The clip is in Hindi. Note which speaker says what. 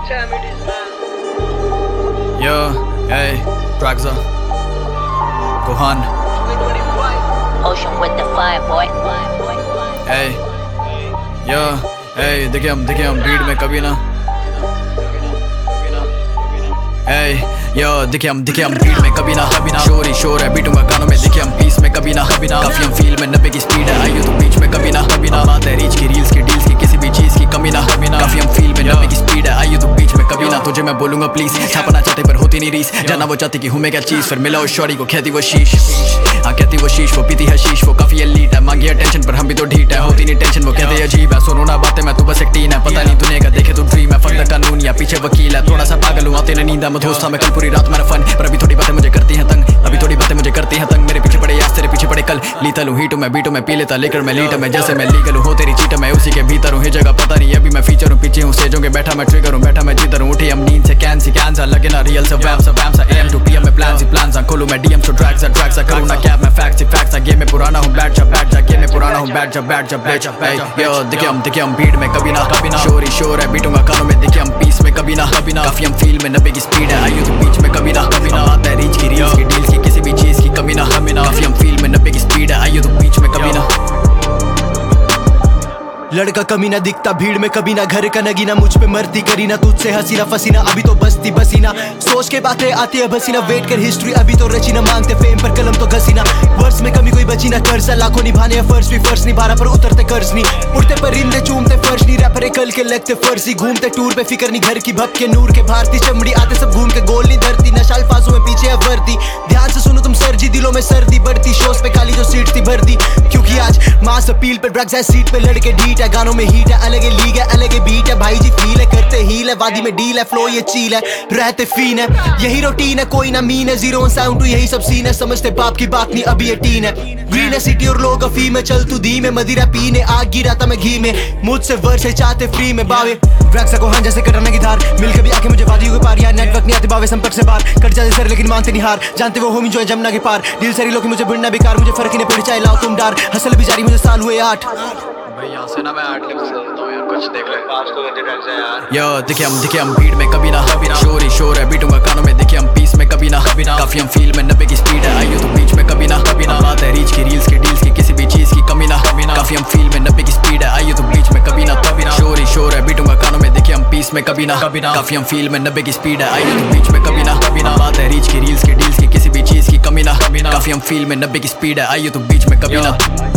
Speaker 1: Yo, hey, Draxa, Gohan.
Speaker 2: Ocean with the fire, boy.
Speaker 1: Hey, yo, hey, देखिए हम बीट में कभी ना. Hey, yo, देखिए हम बीट में कभी ना. शोर ही शोर है बीटूंगा गानों में. देखिए हम पीस में कभी ना. काफी हम फील में 90 की स्पीड है. आइयो तो बीच में कभी ना. बात है रीच की, रील्स की, डील्स की, किसी भी चीज की कमी ना. काफी हम फील में 90 की स्पीड है. आइयो तो बीच में कभी ना. तुझे मैं बोलूंगा प्लीज, छापना चाहते पर होती नहीं रीस. जाना वो चाहती कि हूँ मैं क्या चीज. फिर मिला उस शौरी को कहती वो शीश. हाँ कहती वो शीश, वो पीती है शीश. वो काफी एलीट है, मांगी अटेंशन पर हम भी तो ढीठ है. होती नहीं टेंशन, वो कहते अजीब है. सुनो ना बातें, मैं तू बस एक टीन है. पता नहीं दुनिया का देखे तो ड्रीम है. फर्द कानून या पीछे वकील है. थोड़ा सा पागल हूँ, आते नींद है. मधोस था मैं कल पूरी रात मेरा फन. पर अभी थोड़ी बातें मुझे करती हैं तंग. मेरे पीछे पड़े आज, तेरे पीछे पड़े कल. लीतल हूँ, हीट हूँ मैं, बीटू मैं पी लेता लेकर मैं लीट मैं. जैसे मैं लीगल हूँ, हो तेरी चीट मैं उसी के भीतर हूँ. ये जगह पता नहीं अभी मैं फीचर हूँ. पीछे हूँ सेजों के, बैठा मैं ट्रिगर हूँ. बैठा मैं जीतर हूँ. उठी हम नींद से कैन सा लगे ना रियल से वैम सा AM to PM में प्लान सा खोलूँ मैं. DM to ड्रैग सा करूँ ना कैब मैं. फैक्ट सा गेम में पुराना हूँ. बैठ जा गेम में पुराना हूँ. बैठ जा यो. देखिए हम बीट में कभी ना. शोर ही शोर है बीटूंगा कानों में. देखिए हम पीस में कभी ना. काफी हम फील में 90 की स्पीड है. आइयो तो बीच में कभी ना. बात है रीच की, रील्स की, डील्स की, किसी भी चीज की कमी ना. काफी हम फील में 90 की स्पीड है. आइयो तो बीच में कभी ना.
Speaker 3: लड़का कमी ना दिखता भीड़ में कभी ना. घर का नगीना मुझ पे मरती करी ना. तुझसे हसीना फसीना अभी तो बसती बसीना. सोच के बातें आती है बसीना. वेट कर हिस्ट्री अभी तो रची ना. मांगते फेम पर कलम तो घसीना. वर्ष में कमी कोई बची ना. कर्जा लाखों निभाने या फर्श भी फर्श निभा रहा पर उतरते कर्ज नहीं. उड़ते परिंदे चूमते फर्श नहीं. रैपर कल के लगते फर्जी. घूमते टूर पे फिक्र नहीं घर की. भप के नूर के भारती चमड़ी आते सब घूम के. गोल नहीं धरती नशा अल्फाजों में पीछे है वर्दी. ध्यान से सुनो तुम सरजी, दिलों में सर्दी बढ़ती. शोज पे खाली जो सीट थी भर दी. क्योंकि आज मास अपील पे ड्रग्स है. सीट पे लड़के ढीट है. गानों में हीट है. अलग लीग है, अलग बीट है. भाई जी फील है, करते हील है. वादी में डील है, फ्लो ये चील है. रहते फीन है, यही रूटीन है. कोई ना मीन है. 0 साउंड टू यही सब सीन है. समझते बाप की बात नहीं अभी ये टीन है. ग्रीन है सिटी और लोग अफी में. चल तू दी में मदिरा पीने. आग गिरा था मैं घी में. मुझसे वर्ष चाहते फ्री में. बावे ड्रग्स को हाँ जैसे कटरने की धार. मिल के भी आके मुझे वादियों के पार. यार नेटवर्क नहीं आते बावे संपर्क से बाहर. कट जाते सर लेकिन मानते नहीं हार. जानते वो होमी जो है जमुना के पार. दिल सरी लोग मुझे बढ़ना बेकार. मुझे फर्क नहीं पड़ चाहे लाओ तुम डार. हसल भी जारी मुझे साल हुए 8.
Speaker 1: भाई यहाँ से ना मैं 8 लिप्स सुनता हूँ यार. कुछ देख ले फास्ट हो गए ड्रग्स है यार. यो देखिए हम बीट में कभी ना. शोर ही शोर है बीटूंगा कानों में. देखिए हम पीस में कभी ना. काफी हम फील में 90 की स्पीड है. आइयो तो बीच में कभी ना. बात है रीच की, रील्स की, डील्स की, किसी भी चीज की कमी ना. काफी हम फील में 90 की स्पीड है. आइयो तो बीच में कभी ना. शोर ही शोर है बीटूंगा कानों में. देखिए हम पीस में कभी ना. काफी हम फील में 90 की स्पीड है. आइयो तो बीच में कभी ना. बात है रीच की, रील्स की, डील्स की, किसी भी चीज की कमी ना. काफी हम फील में 90 की स्पीड है. आइयो तो बीच में कभी ना.